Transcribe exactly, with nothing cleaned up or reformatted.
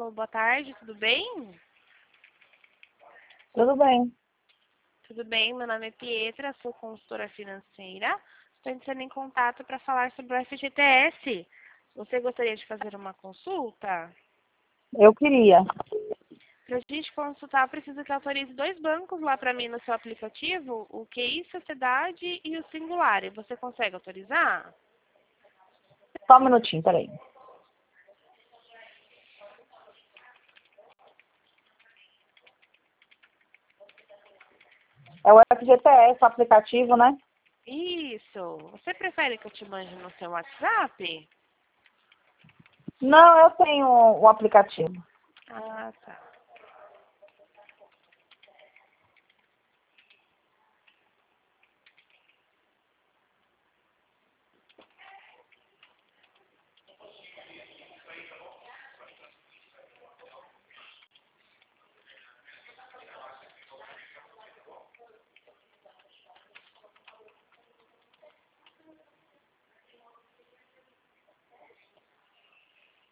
Alô, boa tarde, tudo bem? Tudo bem. Tudo bem, meu nome é Pietra, sou consultora financeira. Estou entrando em contato para falar sobre o F G T S. Você gostaria de fazer uma consulta? Eu queria. Para a gente consultar, eu preciso que autorize dois bancos lá para mim no seu aplicativo, o Q I Sociedade e o Singular. E você consegue autorizar? Só um minutinho, peraí. É o F G T S, o aplicativo, né? Isso. Você prefere que eu te mande no seu WhatsApp? Não, eu tenho o aplicativo. Ah, tá.